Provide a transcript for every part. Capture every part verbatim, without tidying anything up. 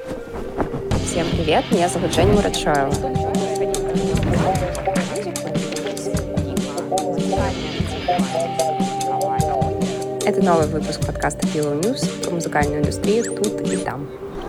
Всем привет, меня зовут Женя Муратшоева. Это новый выпуск подкаста Pillow News про музыкальную индустрию тут и там.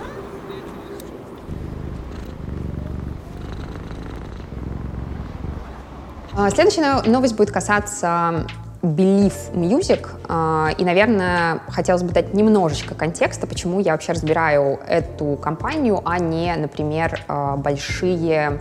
Следующая новость будет касаться Believe Music, и, наверное, хотелось бы дать немножечко контекста, почему я вообще разбираю эту компанию, а не, например, большие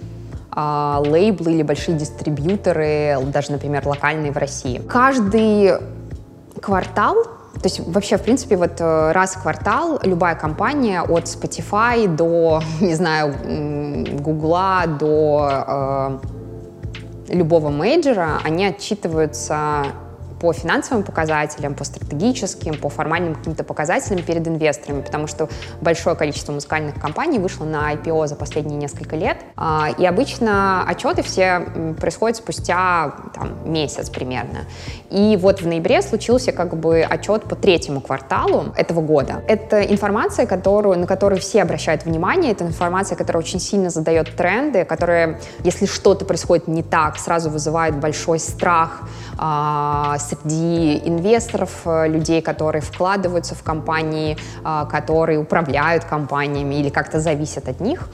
лейблы или большие дистрибьюторы, даже, например, локальные в России. Каждый квартал, то есть вообще, в принципе, вот раз в квартал любая компания от Spotify до, не знаю, Гугла, до любого мейджора, они отчитываются по финансовым показателям, по стратегическим, по формальным каким-то показателям перед инвесторами, потому что большое количество музыкальных компаний вышло на ай пи о за последние несколько лет, и обычно отчеты все происходят спустя там, месяц примерно. И вот в ноябре случился как бы отчет по третьему кварталу этого года. Это информация, которую, на которую все обращают внимание, это информация, которая очень сильно задает тренды, которая, если что-то происходит не так, сразу вызывает большой страх среди инвесторов, людей, которые вкладываются в компании, которые управляют компаниями или как-то зависят от них.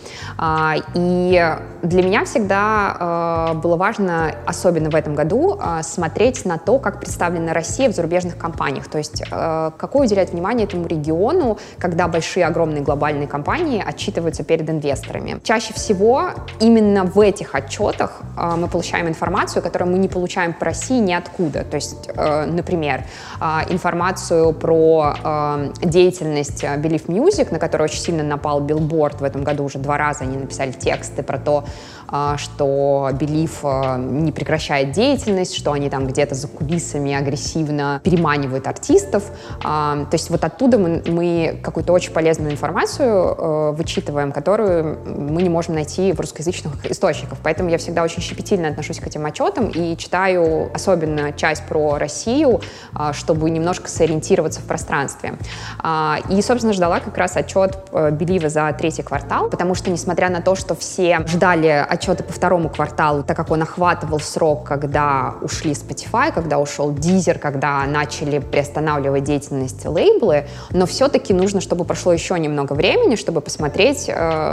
И для меня всегда было важно, особенно в этом году, смотреть на то, как представлена Россия в зарубежных компаниях. То есть какое уделять внимание этому региону, когда большие, огромные глобальные компании отчитываются перед инвесторами. Чаще всего именно в этих отчетах мы получаем информацию, которую мы не получаем по России ниоткуда. То есть, например, информацию про деятельность Believe Music, на которую очень сильно напал Billboard в этом году, уже два раза они написали тексты про то, что Believe не прекращает деятельность, что они там где-то за кулисами агрессивно переманивают артистов. То есть вот оттуда мы, мы какую-то очень полезную информацию вычитываем, которую мы не можем найти в русскоязычных источниках. Поэтому я всегда очень щепетильно отношусь к этим отчетам и читаю особенно часть про Россию, чтобы немножко сориентироваться в пространстве. И, собственно, ждала как раз отчет Believe за третий квартал, потому что, несмотря на то, что все ждали отчеты по второму кварталу, так как он охватывал срок, когда ушли Spotify, когда ушел Deezer, когда начали приостанавливать деятельность лейблы, но все-таки нужно, чтобы прошло еще немного времени, чтобы посмотреть,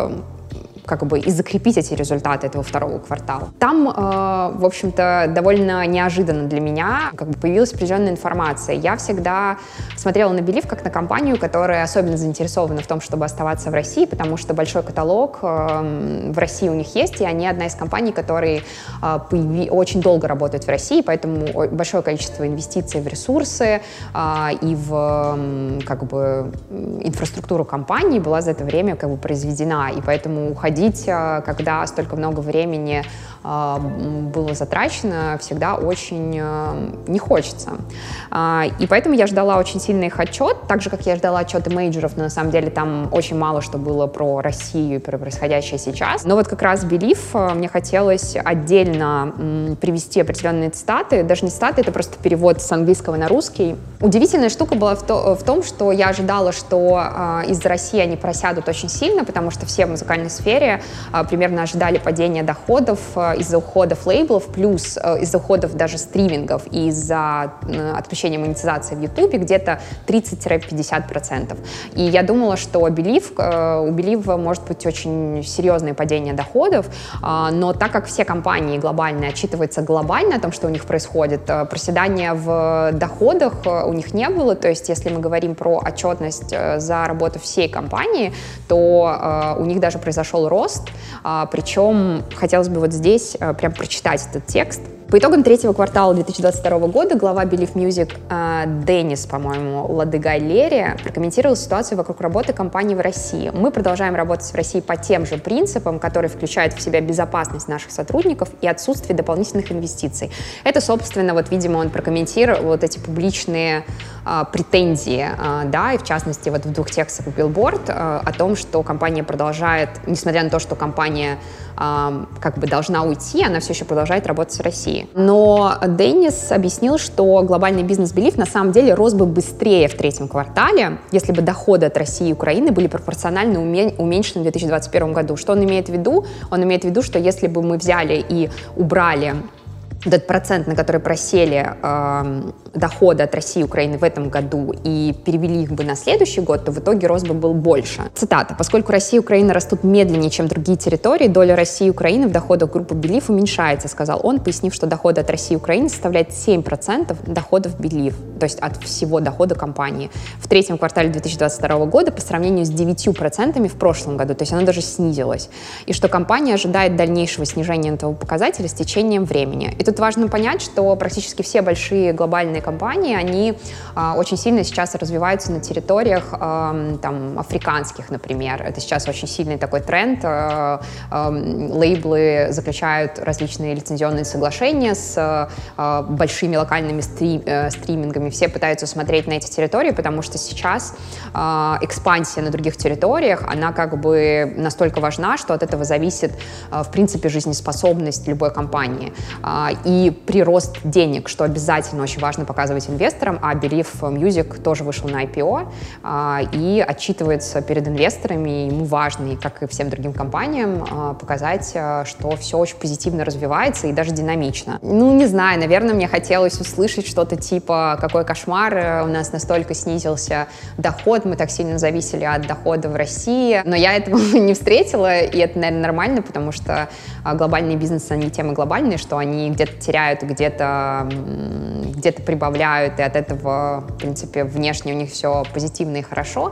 как бы и закрепить эти результаты этого второго квартала. Там, э, в общем-то, довольно неожиданно для меня как бы появилась определенная информация. Я всегда смотрела на Believe как на компанию, которая особенно заинтересована в том, чтобы оставаться в России, потому что большой каталог э, в России у них есть, и они одна из компаний, которые э, появи... очень долго работают в России, поэтому большое количество инвестиций в ресурсы э, и в э, как бы инфраструктуру компании была за это время как бы произведена, и поэтому уходить, когда столько много времени э, было затрачено, всегда очень э, не хочется. Э, и поэтому я ждала очень сильно их отчет, так же, как я ждала отчеты мейджоров, но на самом деле там очень мало что было про Россию и про происходящее сейчас. Но вот как раз Believe э, мне хотелось отдельно м, привести определенные цитаты, даже не цитаты, это просто перевод с английского на русский. Удивительная штука была в, то, в том, что я ожидала, что э, из-за России они просядут очень сильно, потому что все в музыкальной сфере примерно ожидали падения доходов из-за уходов лейблов, плюс из-за уходов даже стримингов и из-за отключения монетизации в Ютубе где-то тридцать-пятьдесят процентов. И я думала, что Believe, у Believe может быть очень серьезное падение доходов, но так как все компании глобальные отчитываются глобально о том, что у них происходит, проседания в доходах у них не было. То есть если мы говорим про отчетность за работу всей компании, то у них даже произошел рост. Рост, причем хотелось бы вот здесь прям прочитать этот текст. По итогам третьего квартала две тысячи двадцать второго года глава Believe Music э, Денис, по-моему, Ладыгай-Лерия прокомментировал ситуацию вокруг работы компании в России. Мы продолжаем работать в России по тем же принципам, которые включают в себя безопасность наших сотрудников и отсутствие дополнительных инвестиций. Это, собственно, вот, видимо, он прокомментировал вот эти публичные претензии, да, и в частности вот в двух текстах в Billboard о том, что компания продолжает, несмотря на то, что компания как бы должна уйти, она все еще продолжает работать в России. Но Деннис объяснил, что глобальный бизнес Belief на самом деле рос бы быстрее в третьем квартале, если бы доходы от России и Украины были пропорционально уменьшены в две тысячи двадцать первом году. Что он имеет в виду? Он имеет в виду, что если бы мы взяли и убрали этот процент, на который просели э, доходы от России и Украины в этом году, и перевели их бы на следующий год, то в итоге рост бы был больше. Цитата. «Поскольку Россия и Украина растут медленнее, чем другие территории, доля России и Украины в доходах группы Belief уменьшается», сказал он, пояснив, что доходы от России и Украины составляют семь процентов доходов Belief, то есть от всего дохода компании. В третьем квартале две тысячи двадцать второго года по сравнению с девятью процентами в прошлом году, то есть она даже снизилась. И что компания ожидает дальнейшего снижения этого показателя с течением времени. И тут важно понять, что практически все большие глобальные компании, они э, очень сильно сейчас развиваются на территориях э, там, африканских, например. Это сейчас очень сильный такой тренд. Э, э, лейблы заключают различные лицензионные соглашения с э, большими локальными стрим, э, стримингами. Все пытаются смотреть на эти территории, потому что сейчас э, экспансия на других территориях, она как бы настолько важна, что от этого зависит, э, в принципе, жизнеспособность любой компании. Э, и прирост денег, что обязательно очень важно показывать инвесторам, а Belief Music тоже вышел на ай пи о а, и отчитывается перед инвесторами, ему важно, и как и всем другим компаниям, а, показать, а, что все очень позитивно развивается и даже динамично. Ну, не знаю, наверное, мне хотелось услышать что-то типа «какой кошмар, у нас настолько снизился доход, мы так сильно зависели от дохода в России», но я этого не встретила, и это, наверное, нормально, потому что а, глобальные бизнесы, они темы глобальные, что они где-то теряют, где-то где-то прибавляют, и от этого, в принципе, внешне у них все позитивно и хорошо.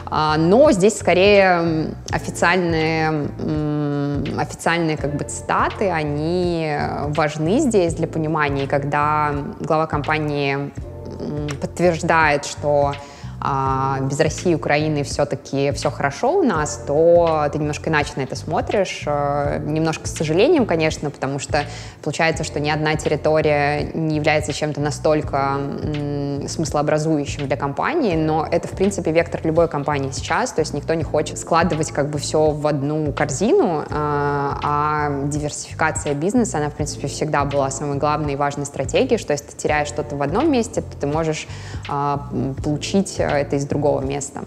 Но здесь скорее официальные, официальные как бы цитаты, они важны здесь для понимания, когда глава компании подтверждает, что а без России и Украины все-таки все хорошо у нас, то ты немножко иначе на это смотришь. Немножко с сожалением, конечно, потому что получается, что ни одна территория не является чем-то настолько м, смыслообразующим для компании, но это, в принципе, вектор любой компании сейчас, то есть никто не хочет складывать как бы все в одну корзину, а, а диверсификация бизнеса, она, в принципе, всегда была самой главной и важной стратегией, что если ты теряешь что-то в одном месте, то ты можешь а, получить это из другого места.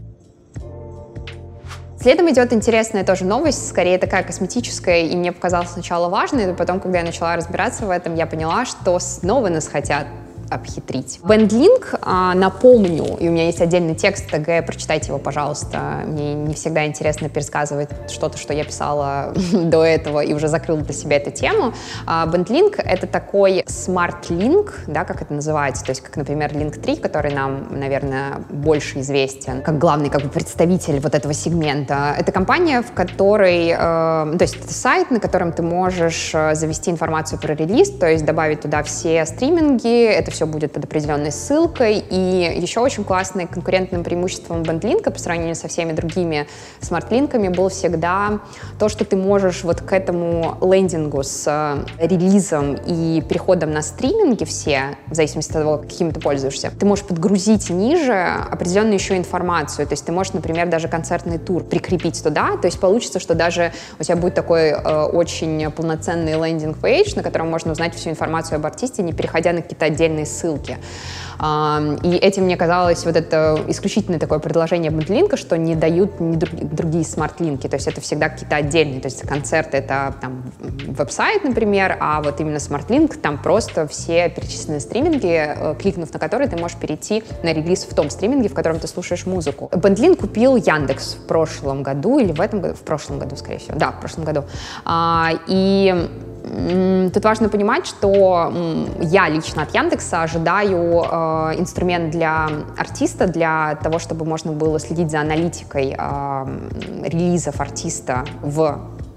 Следом идет интересная тоже новость, скорее такая косметическая, и мне показалось сначала важной, но потом, когда я начала разбираться в этом, я поняла, что снова нас хотят обхитрить. BandLink, а, напомню, и у меня есть отдельный текст, ТГ, прочитайте его, пожалуйста. Мне не всегда интересно пересказывать что-то, что я писала до этого и уже закрыла для себя эту тему. А, BandLink — это такой смарт-линк, да, как это называется, то есть как, например, линк три, который нам, наверное, больше известен, как главный как бы представитель вот этого сегмента. Это компания, в которой, э, то есть это сайт, на котором ты можешь завести информацию про релиз, то есть добавить туда все стриминги, это все все будет под определенной ссылкой. И еще очень классным конкурентным преимуществом BandLink по сравнению со всеми другими смарт-линками был всегда то, что ты можешь вот к этому лендингу с релизом и переходом на стриминги все, в зависимости от того, какими ты пользуешься, ты можешь подгрузить ниже определенную еще информацию. То есть ты можешь, например, даже концертный тур прикрепить туда. То есть получится, что даже у тебя будет такой э, очень полноценный лендинг-пейдж, на котором можно узнать всю информацию об артисте, не переходя на какие-то отдельные ссылки. И этим мне казалось вот это исключительное такое предложение BandLink, что не дают ни другие смарт-линки, то есть это всегда какие-то отдельные, то есть концерты — это там веб-сайт, например, а вот именно смарт-линк, там просто все перечисленные стриминги, кликнув на которые, ты можешь перейти на релиз в том стриминге, в котором ты слушаешь музыку. BandLink купил Яндекс в прошлом году или в этом году, в прошлом году, скорее всего, да, в прошлом году. И тут важно понимать, что я лично от Яндекса ожидаю э, инструмент для артиста, для того, чтобы можно было следить за аналитикой э, релизов артиста в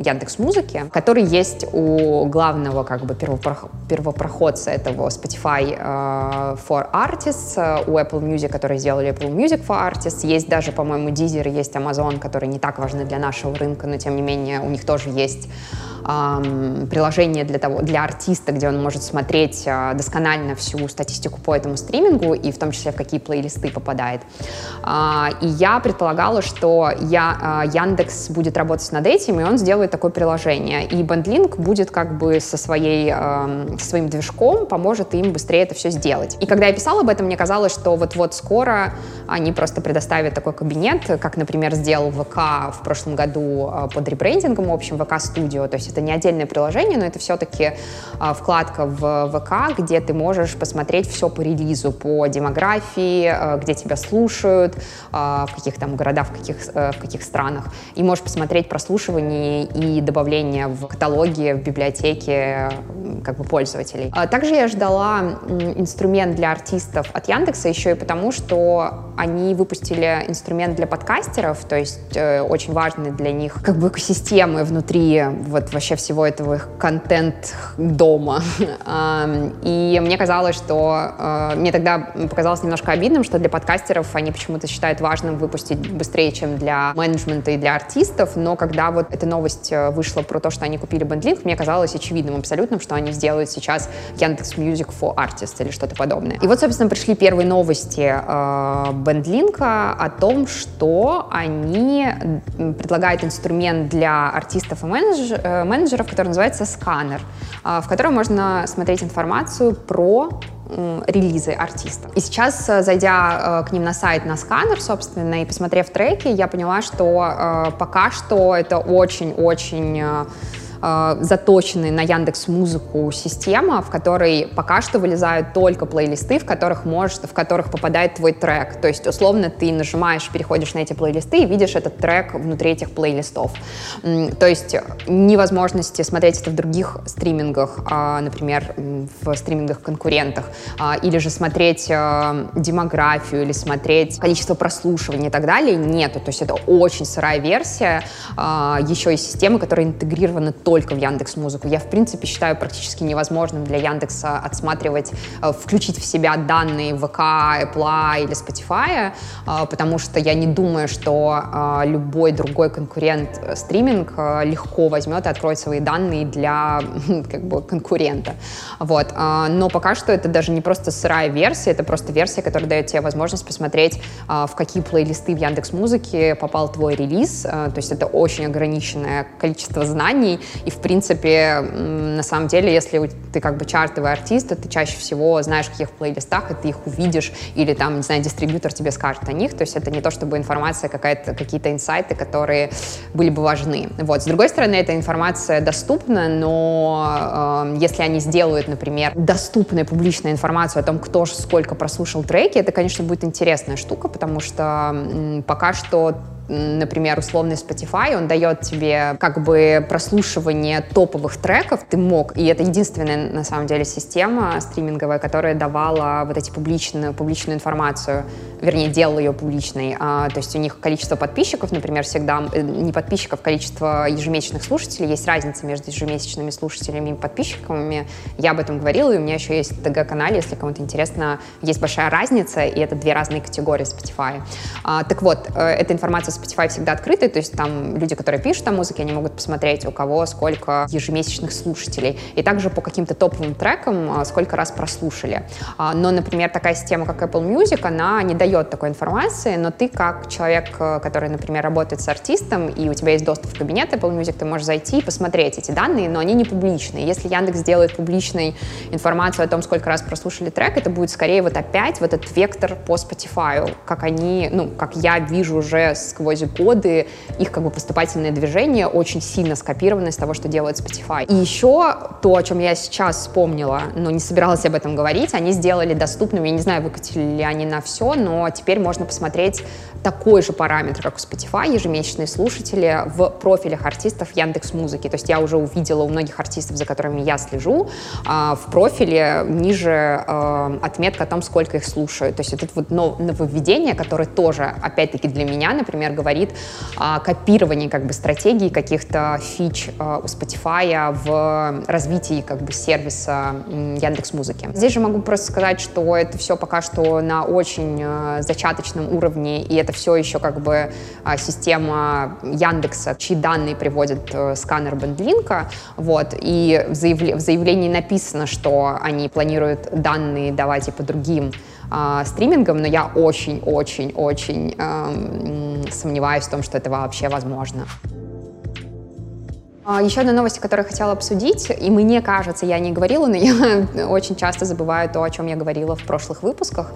Яндекс.Музыки, который есть у главного как бы первопрох... первопроходца этого Spotify uh, for Artists, uh, у Apple Music, которые сделали Apple Music for Artists. Есть даже, по-моему, Deezer, есть Amazon, которые не так важны для нашего рынка, но тем не менее у них тоже есть Um, приложение для, того, для артиста, где он может смотреть uh, досконально всю статистику по этому стримингу и в том числе в какие плейлисты попадает. Uh, и я предполагала, что я, uh, Яндекс будет работать над этим, и он сделает такое приложение. И BandLink будет как бы со, своей, uh, со своим движком, поможет им быстрее это все сделать. И когда я писала об этом, мне казалось, что вот-вот скоро они просто предоставят такой кабинет, как, например, сделал ВК в прошлом году uh, под ребрендингом, в общем, ВК Studio, то есть это не отдельное приложение, но это все-таки а, вкладка в ВК, где ты можешь посмотреть все по релизу, по демографии, а, где тебя слушают, а, в каких там городах, в каких, а, в каких странах. И можешь посмотреть прослушивание и добавление в каталоги, в библиотеке как бы пользователей. А, также я ждала инструмент для артистов от Яндекса еще и потому, что они выпустили инструмент для подкастеров, то есть э, очень важный для них как бы экосистемы внутри вот вообще всего этого их контент-дома. И мне казалось, что... Мне тогда показалось немножко обидным, что для подкастеров они почему-то считают важным выпустить быстрее, чем для менеджмента и для артистов, но когда вот эта новость вышла про то, что они купили BandLink, мне казалось очевидным абсолютно, что они сделают сейчас Яндекс.Music for Artists или что-то подобное. И вот, собственно, пришли первые новости BandLink о том, что они предлагают инструмент для артистов и менеджеров, менеджеров, который называется «Сканер», в котором можно смотреть информацию про релизы артиста. И сейчас, зайдя к ним на сайт, на Сканер, собственно, и посмотрев треки, я поняла, что пока что это очень-очень заточенный на Яндекс.Музыку система, в которой пока что вылезают только плейлисты, в которых может, в которых попадает твой трек. То есть, условно, ты нажимаешь, переходишь на эти плейлисты и видишь этот трек внутри этих плейлистов. То есть, невозможности смотреть это в других стримингах, например, в стримингах-конкурентах, или же смотреть демографию, или смотреть количество прослушиваний и так далее, нету. То есть, это очень сырая версия, еще и системы, которая интегрирована только только в Яндекс.Музыку. Я, в принципе, считаю практически невозможным для Яндекса отсматривать, включить в себя данные ВК, Apple или Spotify, потому что я не думаю, что любой другой конкурент стриминг легко возьмет и откроет свои данные для как бы конкурента. Вот. Но пока что это даже не просто сырая версия, это просто версия, которая дает тебе возможность посмотреть, в какие плейлисты в Яндекс.Музыке попал твой релиз. То есть это очень ограниченное количество знаний. И, в принципе, на самом деле, если ты как бы чартовый артист, то ты чаще всего знаешь, в каких плейлистах, и ты их увидишь, или там, не знаю, дистрибьютор тебе скажет о них. То есть это не то, чтобы информация какая-то, какие-то инсайты, которые были бы важны. Вот. С другой стороны, эта информация доступна, но э, если они сделают, например, доступную публичную информацию о том, кто же сколько прослушал треки, это, конечно, будет интересная штука, потому что э, пока что например, условный Spotify, он дает тебе как бы прослушивание топовых треков, ты мог, и это единственная, на самом деле, система стриминговая, которая давала вот эти публичную, публичную информацию, вернее, делала ее публичной. А, то есть у них количество подписчиков, например, всегда, не подписчиков, количество ежемесячных слушателей, есть разница между ежемесячными слушателями и подписчиками. Я об этом говорила, и у меня еще есть в ТГ-канале, если кому-то интересно, есть большая разница, и это две разные категории Spotify. А, так вот, эта информация Spotify всегда открытый, то есть там люди, которые пишут о музыке, они могут посмотреть, у кого сколько ежемесячных слушателей, и также по каким-то топовым трекам сколько раз прослушали. Но, например, такая система, как Apple Music, она не дает такой информации, но ты как человек, который, например, работает с артистом, и у тебя есть доступ в кабинет Apple Music, ты можешь зайти и посмотреть эти данные, но они не публичные. Если Яндекс сделает публичной информацию о том, сколько раз прослушали трек, это будет скорее вот опять вот этот вектор по Spotify, как они, ну, как я вижу уже сквозь годы, их как бы поступательное движение очень сильно скопировано из того, что делает Spotify. И еще то, о чем я сейчас вспомнила, но не собиралась об этом говорить, они сделали доступным, я не знаю, выкатили ли они на все, но теперь можно посмотреть такой же параметр, как у Spotify, ежемесячные слушатели в профилях артистов Яндекс.Музыки. То есть я уже увидела у многих артистов, за которыми я слежу, в профиле ниже отметка о том, сколько их слушают. То есть это вот нововведение, которое тоже, опять-таки, для меня, например, говорит о копировании как бы стратегии каких-то фич у Spotify в развитии как бы сервиса Яндекс.Музыки. Здесь же могу просто сказать, что это все пока что на очень зачаточном уровне, и это все еще как бы система Яндекса, чьи данные приводит сканер BandLink, вот, и в, заявле- в заявлении написано, что они планируют данные давать и по другим э, стримингам, но я очень-очень-очень э, сомневаюсь в том, что это вообще возможно. Еще одна новость, которую я хотела обсудить, и мне кажется, я не говорила, но я очень часто забываю то, о чем я говорила в прошлых выпусках.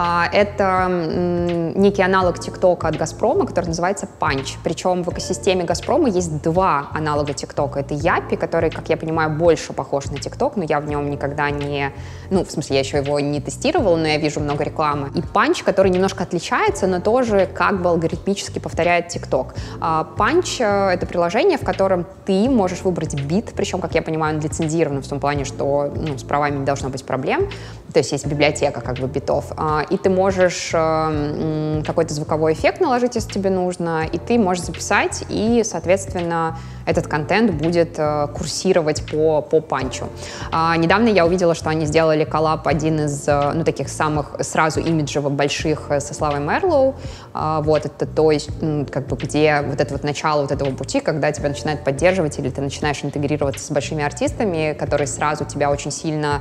Это некий аналог ТикТока от Газпрома, который называется Punch. Причем в экосистеме Газпрома есть два аналога ТикТока. Это Япи, который, как я понимаю, больше похож на ТикТок, но я в нем никогда не... Ну, в смысле, я еще его не тестировала, но я вижу много рекламы. И Punch, который немножко отличается, но тоже как бы алгоритмически повторяет ТикТок. Punch — это приложение, в котором ты Ты можешь выбрать бит, причем, как я понимаю, он лицензирован в том плане, что ну, с правами не должно быть проблем, то есть есть библиотека как бы битов, и ты можешь какой-то звуковой эффект наложить, если тебе нужно, и ты можешь записать, и, соответственно, этот контент будет курсировать по, по панчу. Недавно я увидела, что они сделали коллаб, один из ну, таких самых сразу имиджево больших со Славой Мерлоу, вот это, то есть, как бы, где вот это вот начало вот этого пути, когда тебя начинают поддерживать, или ты начинаешь интегрироваться с большими артистами, которые сразу тебя очень сильно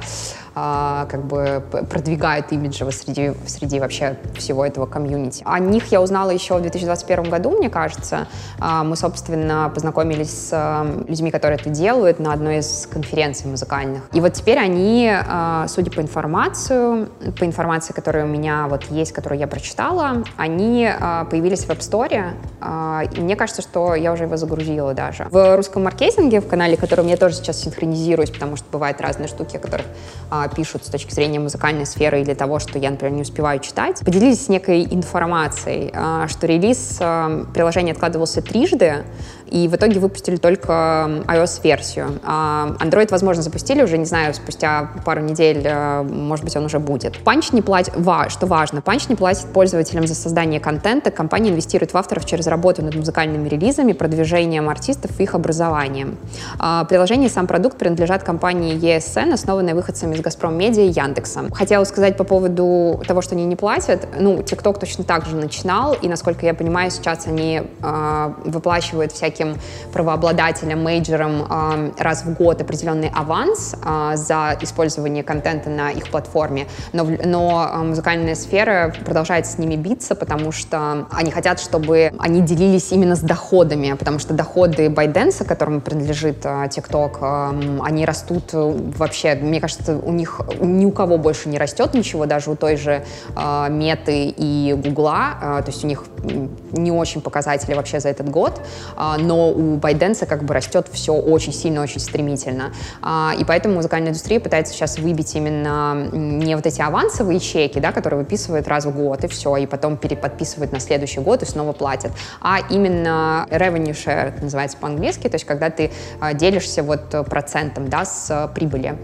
а, как бы продвигают имиджево среди, среди вообще всего этого комьюнити. О них я узнала еще в две тысячи двадцать первом году, мне кажется. А, мы, собственно, познакомились с а, людьми, которые это делают, на одной из конференций музыкальных. И вот теперь они, а, судя по информации, по информации, которая у меня вот есть, которую я прочитала, они а, появились в App Store, а, и мне кажется, что я уже его загрузила даже. В русском маркетинге, в канале, которым я тоже сейчас синхронизируюсь, потому что бывают разные штуки, о которых а, пишут с точки зрения музыкальной сферы или того, что я, например, не успеваю читать, поделились некой информацией, а, что релиз а, приложения откладывался трижды, и в итоге выпустили только iOS-версию. А Android, возможно, запустили уже, не знаю, спустя пару недель, может быть, он уже будет. Punch не платит, что важно, Punch не платит пользователям за создание контента, компания инвестирует в авторов через работу над музыкальными релизами, продвижением артистов и их образованием. А приложение и сам продукт принадлежат компании и эс эн, основанной выходцами из Газпром Медиа и Яндекса. Хотела сказать по поводу того, что они не платят. Ну, TikTok точно так же начинал, и, насколько я понимаю, сейчас они э, выплачивают всякие правообладателям, мейджорам э, раз в год определенный аванс э, за использование контента на их платформе, но, но э, музыкальная сфера продолжает с ними биться, потому что они хотят, чтобы они делились именно с доходами, потому что доходы ByteDance, которому принадлежит э, TikTok, э, они растут вообще, мне кажется, у них ни у кого больше не растет ничего, даже у той же э, Меты и Гугла, э, то есть у них не очень показатели вообще за этот год, э, но у ByteDance как бы растет все очень сильно, очень стремительно. И поэтому музыкальная индустрия пытается сейчас выбить именно не вот эти авансовые чеки, да, которые выписывают раз в год, и все, и потом переподписывают на следующий год и снова платят, а именно revenue share, это называется по-английски, то есть когда ты делишься вот процентом, да, с прибыли.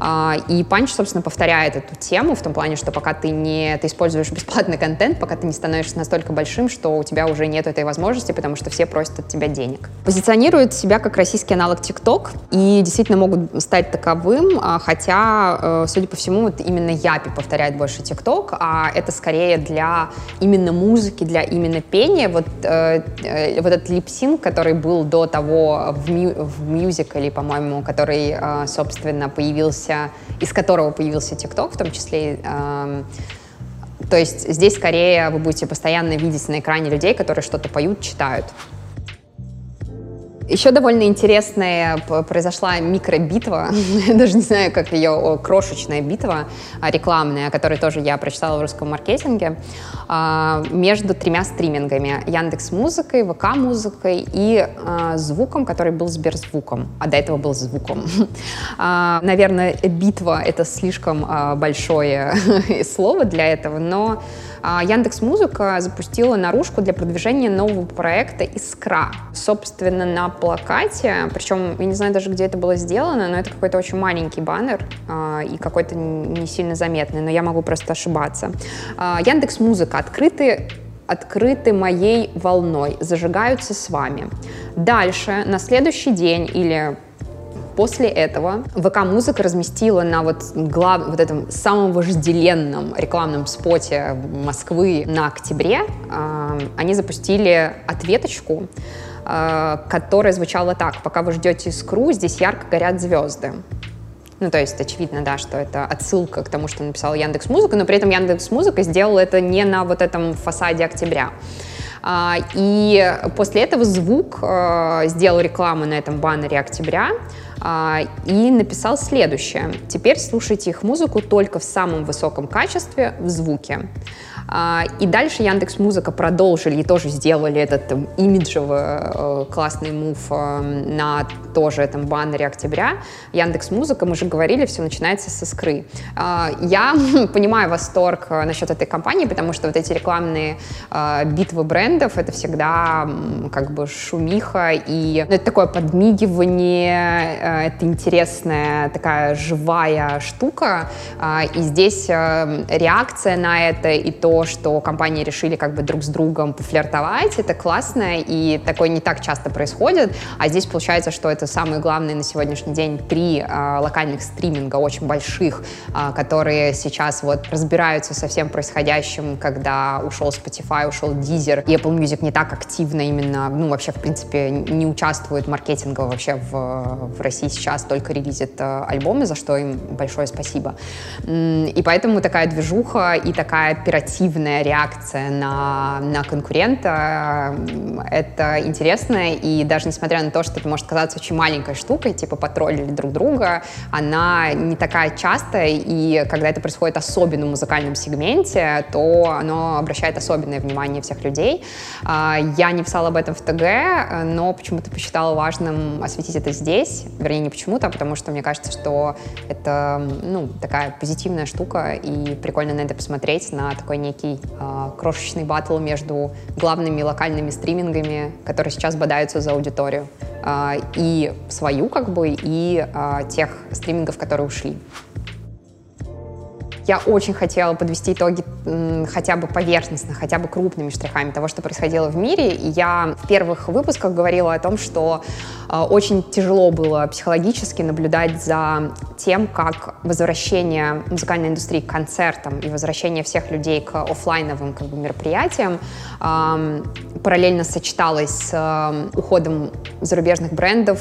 И Punch, собственно, повторяет эту тему в том плане, что пока ты не ты используешь бесплатный контент, пока ты не становишься настолько большим, что у тебя уже нет этой возможности, потому что все просят от тебя денег. Позиционируют себя как российский аналог TikTok и действительно могут стать таковым, хотя, судя по всему, вот именно Япи повторяет больше TikTok, а это скорее для именно музыки, для именно пения. Вот, э, вот этот липсинг, который был до того в, мю, в мюзикле, по-моему, который, э, собственно, появился, из которого появился TikTok в том числе. Э, то есть здесь скорее вы будете постоянно видеть на экране людей, которые что-то поют, читают. Еще довольно интересная произошла микробитва, даже не знаю, как ее, крошечная битва рекламная, о которой тоже я прочитала в русском маркетинге, между тремя стримингами: Яндекс.Музыкой, ВК.Музыкой и звуком, который был Сберзвуком, а до этого был звуком. Наверное, битва — это слишком большое слово для этого, но Яндекс.Музыка запустила наружку для продвижения нового проекта «Искра». Собственно, на плакате, причем я не знаю даже, где это было сделано, но это какой-то очень маленький баннер э, и какой-то не сильно заметный, но я могу просто ошибаться. Э, Яндекс.Музыка — открытый открыты моей волной, зажигаются с вами. Дальше, на следующий день или после этого ВК-музыка разместила на вот, глав, вот этом самом вожделенном рекламном споте Москвы на октябре, э, они запустили ответочку, э, которая звучала так: «Пока вы ждете искру, здесь ярко горят звезды». Ну, то есть очевидно, да, что это отсылка к тому, что написала Яндекс.Музыка, но при этом Яндекс.Музыка сделала это не на вот этом фасаде октября. И после этого Звук сделал рекламу на этом баннере октября и написал следующее: «Теперь слушайте их музыку только в самом высоком качестве в Звуке». И дальше Яндекс.Музыка продолжили и тоже сделали этот там, имиджевый классный мув на тоже этом баннере октября. Яндекс.Музыка, мы же говорили, все начинается с искры. Я понимаю восторг насчет этой компании, потому что вот эти рекламные битвы брендов — это всегда как бы шумиха, и это такое подмигивание, это интересная такая живая штука, и здесь реакция на это и то, что компании решили как бы друг с другом пофлиртовать, это классно, и такое не так часто происходит, а здесь получается, что это самые главные на сегодняшний день три а, локальных стриминга, очень больших, а, которые сейчас вот разбираются со всем происходящим, когда ушел Spotify, ушел Deezer, и Apple Music не так активно именно, ну вообще в принципе не участвует маркетингово вообще в, в России сейчас, только релизит а, альбомы, за что им большое спасибо. И поэтому такая движуха и такая оперативная реакция на, на конкурента, это интересно, и даже несмотря на то, что это может казаться очень маленькой штукой, типа потроллили друг друга, она не такая частая, и когда это происходит особенно в музыкальном сегменте, то оно обращает особенное внимание всех людей. Я не писала об этом в ТГ, но почему-то посчитала важным осветить это здесь, вернее, не почему-то, а потому что мне кажется, что это, ну, такая позитивная штука, и прикольно на это посмотреть, на такой некий э, крошечный баттл между главными локальными стримингами, которые сейчас бодаются за аудиторию, э, и свою, как бы, и э, тех стримингов, которые ушли. Я очень хотела подвести итоги м, хотя бы поверхностно, хотя бы крупными штрихами того, что происходило в мире. И я в первых выпусках говорила о том, что э, очень тяжело было психологически наблюдать за тем, как возвращение музыкальной индустрии к концертам и возвращение всех людей к офлайновым как бы, мероприятиям э, параллельно сочеталось с э, уходом зарубежных брендов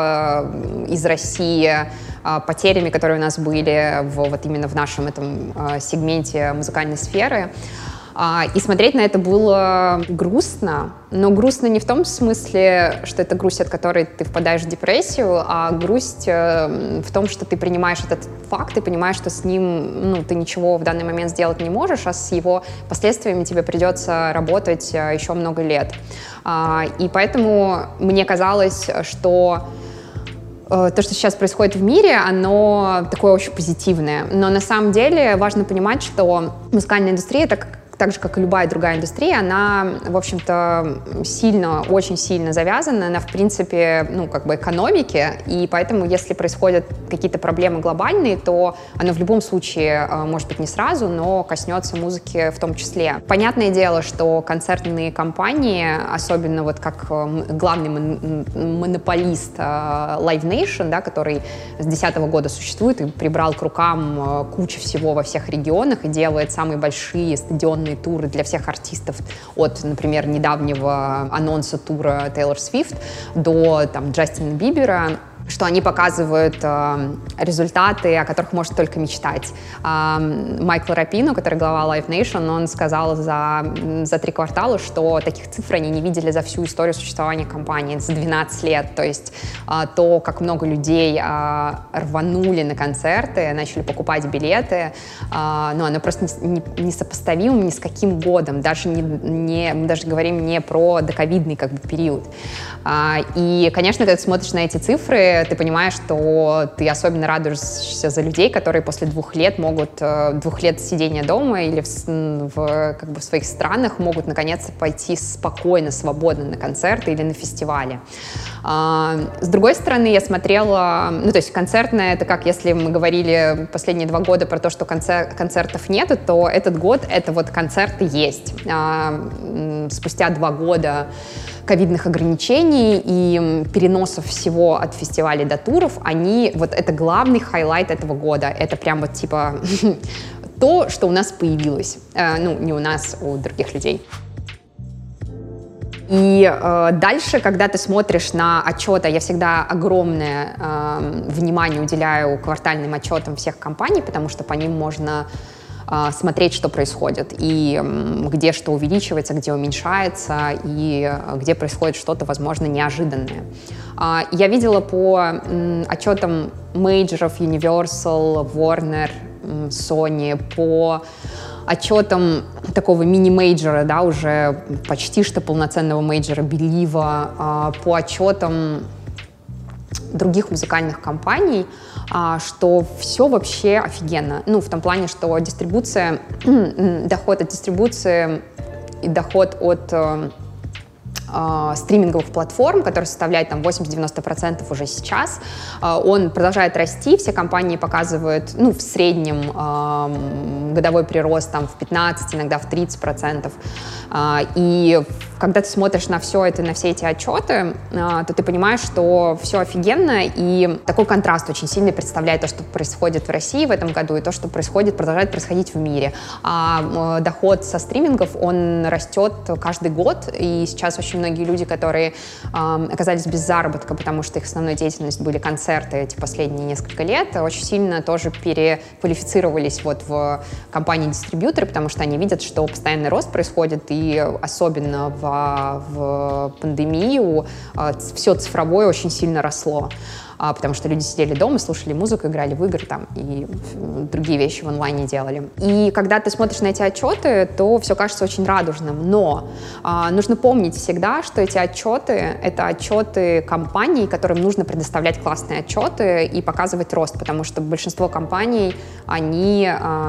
э, из России, потерями, которые у нас были в, вот именно в нашем этом э, сегменте музыкальной сферы. А, и смотреть на это было грустно, но грустно не в том смысле, что это грусть, от которой ты впадаешь в депрессию, а грусть э, в том, что ты принимаешь этот факт и понимаешь, что с ним ну, ты ничего в данный момент сделать не можешь, а с его последствиями тебе придется работать э, еще много лет. А, и поэтому мне казалось, что то, что сейчас происходит в мире, оно такое очень позитивное. Но на самом деле важно понимать, что музыкальная индустрия, так, так же, как и любая другая индустрия, она, в общем-то, сильно, очень сильно завязана на, в принципе, ну, как бы экономике, и поэтому, если происходят какие-то проблемы глобальные, то оно в любом случае, может быть, не сразу, но коснется музыки в том числе. Понятное дело, что концертные компании, особенно вот как главный монополист Live Nation, да, который с две тысячи десятого года существует и прибрал к рукам кучу всего во всех регионах и делает самые большие стадионные туры для всех артистов, от, например, недавнего анонса тура Тейлор Свифт до там, Джастина Бибера, что они показывают э, результаты, о которых можно только мечтать. Э, Майкл Рапино, который глава Live Nation, он сказал за, за три квартала, что таких цифр они не видели за всю историю существования компании, за двенадцать лет. То есть э, то, как много людей э, рванули на концерты, начали покупать билеты, э, ну, оно просто не, не, несопоставимо ни с каким годом. Даже не, не, мы даже говорим не про доковидный как бы, период. Э, и, конечно, когда ты смотришь на эти цифры, ты понимаешь, что ты особенно радуешься за людей, которые после двух лет могут, двух лет сидения дома или в, в, как бы в своих странах могут наконец-то пойти спокойно, свободно на концерты или на фестивали. С другой стороны, я смотрела, ну, то есть концертное, это как если мы говорили последние два года про то, что концер- концертов нет, то этот год это вот концерты есть. Спустя два года ковидных ограничений и переносов всего от фестивалей до туров, они, вот это главный хайлайт этого года. Это прям вот типа то, что у нас появилось. Ну, не у нас, у других людей. И э, дальше, когда ты смотришь на отчеты, я всегда огромное э, внимание уделяю квартальным отчетам всех компаний, потому что по ним можно э, смотреть, что происходит, и э, где что увеличивается, где уменьшается, и э, где происходит что-то, возможно, неожиданное. Э, я видела по э, отчетам мейджоров Universal, Warner, э, Sony, по отчетом такого мини-мейджора, да, уже почти что полноценного мейджора Белива, по отчетам других музыкальных компаний, что все вообще офигенно. Ну, в том плане, что дистрибуция, доход от дистрибуции и доход от стриминговых платформ, который составляет там восемьдесят-девяносто процентов уже сейчас, он продолжает расти, все компании показывают, ну, в среднем э, годовой прирост там в пятнадцать, иногда в тридцать процентов. Э, и когда ты смотришь на все это, на все эти отчеты, э, то ты понимаешь, что все офигенно, и такой контраст очень сильный представляет то, что происходит в России в этом году, и то, что происходит, продолжает происходить в мире. А э, доход со стримингов, он растет каждый год, и сейчас очень многие люди, которые э, оказались без заработка, потому что их основной деятельность были концерты эти последние несколько лет, очень сильно тоже переквалифицировались вот в компании-дистрибьюторы, потому что они видят, что постоянный рост происходит, и особенно в, в пандемию э, все цифровое очень сильно росло. Потому что люди сидели дома, слушали музыку, играли в игры там, и другие вещи в онлайне делали. И когда ты смотришь на эти отчеты, то все кажется очень радужным. Но а, нужно помнить всегда, что эти отчеты — это отчеты компаний, которым нужно предоставлять классные отчеты и показывать рост, потому что большинство компаний, они а,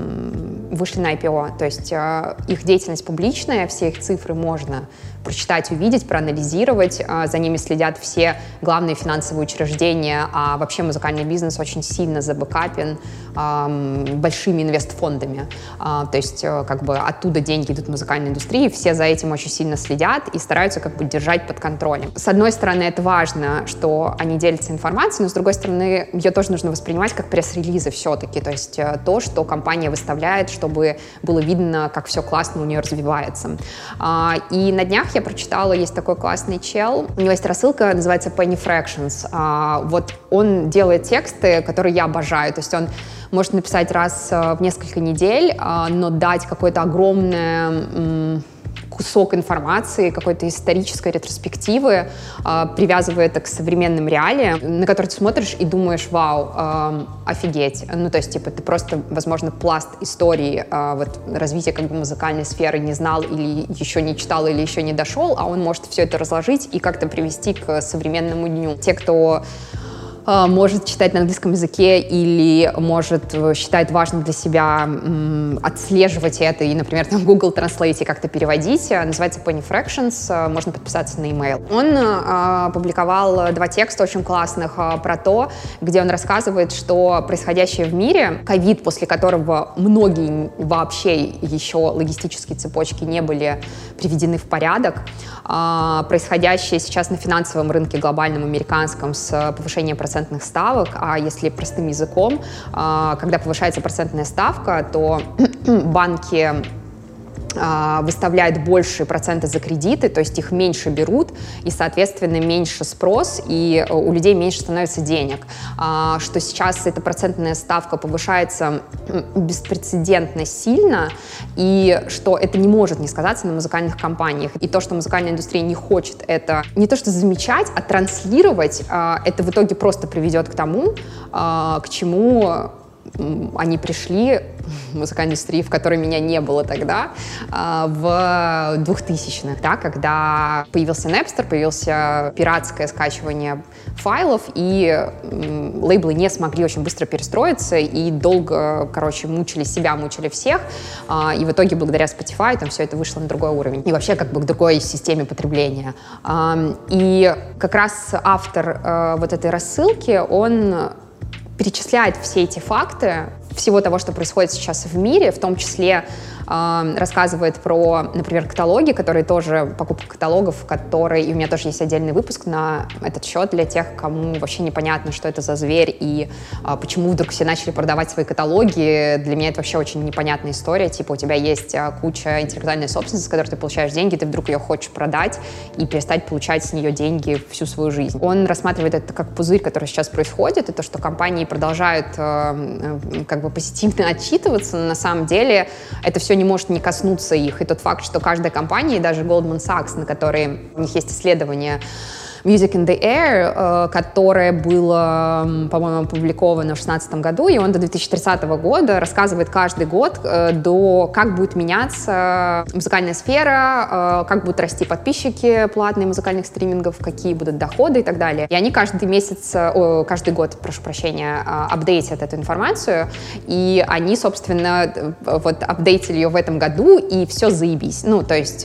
вышли на ай пи о. То есть а, их деятельность публичная, все их цифры можно прочитать, увидеть, проанализировать. За ними следят все главные финансовые учреждения, а вообще музыкальный бизнес очень сильно забэкапен э, большими инвестфондами. Э, то есть э, как бы оттуда деньги идут в музыкальной индустрии, все за этим очень сильно следят и стараются как бы держать под контролем. С одной стороны, это важно, что они делятся информацией, но с другой стороны, ее тоже нужно воспринимать как пресс-релизы все-таки, то есть э, то, что компания выставляет, чтобы было видно, как все классно у нее развивается. Э, и на днях я прочитала, есть такой классный чел, у него есть рассылка, называется Penny Fractions. А, вот он делает тексты, которые я обожаю, то есть он может написать раз в несколько недель, а, но дать какое-то огромное м, кусок информации, какой-то исторической ретроспективы, э, привязывая это к современным реалиям, на которые ты смотришь и думаешь: вау, э, офигеть. Ну, то есть, типа, ты просто, возможно, пласт истории э, вот, развития как бы музыкальной сферы не знал или еще не читал, или еще не дошел, а он может все это разложить и как-то привести к современному дню. Те, кто может читать на английском языке или может считает важным для себя м, отслеживать это и, например, там Google Translate как-то переводить. Называется Penny Fractions, можно подписаться на email. Он а, опубликовал два текста очень классных а, про то, где он рассказывает, что происходящее в мире, ковид, после которого многие вообще еще логистические цепочки не были приведены в порядок, а, происходящее сейчас на финансовом рынке глобальном американском с повышением процентов процентных ставок, а если простым языком, когда повышается процентная ставка, то банки выставляют большие проценты за кредиты, то есть их меньше берут, и, соответственно, меньше спрос, и у людей меньше становится денег. Что сейчас эта процентная ставка повышается беспрецедентно сильно, и что это не может не сказаться на музыкальных компаниях. И то, что музыкальная индустрия не хочет это не то что замечать, а транслировать, это в итоге просто приведет к тому, к чему они пришли музыкальной индустрии, в которой меня не было тогда, в двухтысячных, да, когда появился Napster, появился пиратское скачивание файлов, и лейблы не смогли очень быстро перестроиться, и долго, короче, мучили себя, мучили всех, и в итоге благодаря Spotify там все это вышло на другой уровень, и вообще как бы к другой системе потребления. И как раз автор вот этой рассылки, он перечисляет все эти факты, всего того, что происходит сейчас в мире, в том числе э, рассказывает про, например, каталоги, которые тоже, покупка каталогов, которые, и у меня тоже есть отдельный выпуск на этот счет для тех, кому вообще непонятно, что это за зверь и э, почему вдруг все начали продавать свои каталоги. Для меня это вообще очень непонятная история, типа у тебя есть э, куча интеллектуальной собственности, с которой ты получаешь деньги, ты вдруг ее хочешь продать и перестать получать с нее деньги всю свою жизнь. Он рассматривает это как пузырь, который сейчас происходит, и то, что компании продолжают э, э, как бы позитивно отчитываться, но на самом деле это все не может не коснуться их. И тот факт, что каждая компания, даже Goldman Sachs, на которой у них есть исследование Music in the Air, которое было, по-моему, опубликовано в две тысячи шестнадцатом году, и он до две тысячи тридцатого года рассказывает каждый год, до, как будет меняться музыкальная сфера, как будут расти подписчики платных музыкальных стримингов, какие будут доходы и так далее. И они каждый месяц, о, каждый год, прошу прощения, апдейтят эту информацию, и они, собственно, вот апдейтили ее в этом году, и все заебись. Ну, то есть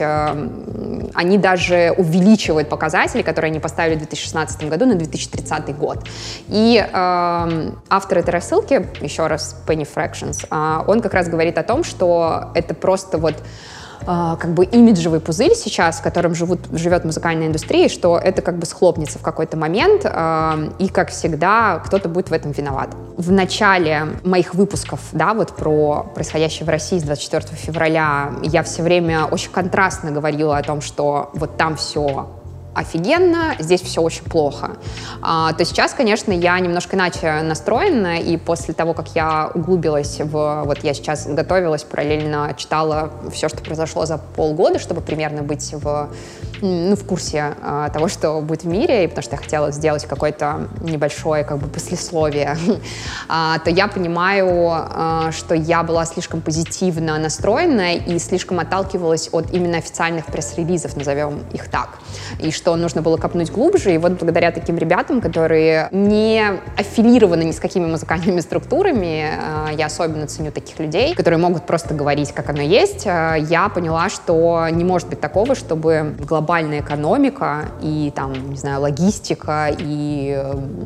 они даже увеличивают показатели, которые они поставили в две тысячи шестнадцатом году на две тысячи тридцатый год. И э, автор этой рассылки, еще раз, Penny Fractions, э, он как раз говорит о том, что это просто вот э, как бы имиджевый пузырь сейчас, в котором живут, живет музыкальная индустрия, что это как бы схлопнется в какой-то момент, э, и, как всегда, кто-то будет в этом виноват. В начале моих выпусков, да, вот про происходящее в России с двадцать четвёртого февраля, я все время очень контрастно говорила о том, что вот там все офигенно, здесь все очень плохо. А, то сейчас, конечно, я немножко иначе настроена, и после того, как я углубилась в... Вот я сейчас готовилась, параллельно читала все, что произошло за полгода, чтобы примерно быть в, ну, в курсе а, того, что будет в мире, и потому что я хотела сделать какое-то небольшое как бы послесловие, а, то я понимаю, а, что я была слишком позитивно настроена и слишком отталкивалась от именно официальных пресс-релизов, назовем их так, и что нужно было копнуть глубже, и вот благодаря таким ребятам, которые не аффилированы ни с какими музыкальными структурами, я особенно ценю таких людей, которые могут просто говорить, как оно есть, я поняла, что не может быть такого, чтобы глобальная экономика и там, не знаю, логистика и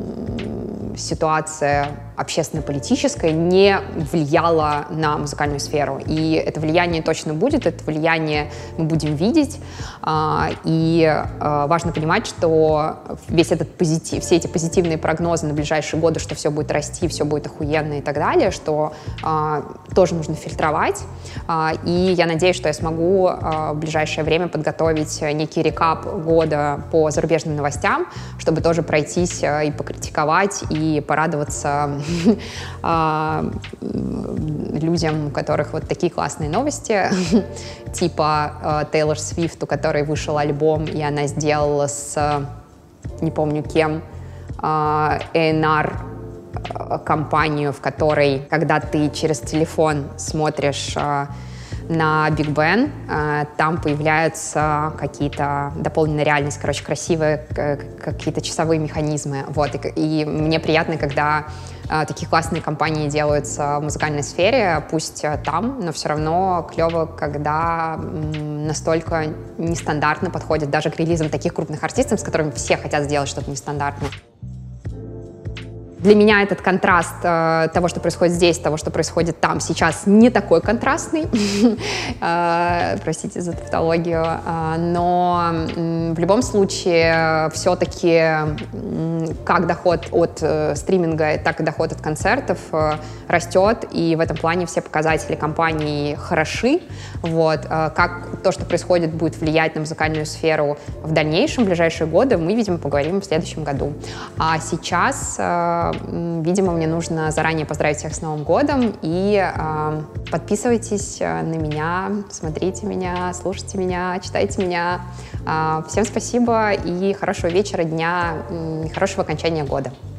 ситуация общественно-политическая не влияла на музыкальную сферу. И это влияние точно будет, это влияние мы будем видеть. И важно понимать, что весь этот позитив, все эти позитивные прогнозы на ближайшие годы, что все будет расти, все будет охуенно и так далее, что тоже нужно фильтровать. И я надеюсь, что я смогу в ближайшее время подготовить некий рекап года по зарубежным новостям, чтобы тоже пройтись и покритиковать, и порадоваться людям, у которых вот такие классные новости, типа Тейлор Свифт, у которой вышел альбом, и она сделала с, не помню кем, эй энд ар компанию, в которой, когда ты через телефон смотришь на Big Ben, там появляются какие-то дополненная реальность, короче, красивые какие-то часовые механизмы. Вот. И, и мне приятно, когда такие классные компании делаются в музыкальной сфере, пусть там, но все равно клево, когда настолько нестандартно подходят даже к релизам таких крупных артистов, с которыми все хотят сделать что-то нестандартное. Для меня этот контраст э, того, что происходит здесь, того, что происходит там, сейчас не такой контрастный. э, простите за тавтологию. Э, но э, в любом случае все-таки э, как доход от э, стриминга, так и доход от концертов э, растет. И в этом плане все показатели компании хороши. Вот. Э, как то, что происходит, будет влиять на музыкальную сферу в дальнейшем, в ближайшие годы, мы, видимо, поговорим в следующем году. А сейчас... Э, Видимо, мне нужно заранее поздравить всех с Новым годом, и э, подписывайтесь на меня, смотрите меня, слушайте меня, читайте меня. Э, всем спасибо и хорошего вечера, дня, э, хорошего окончания года.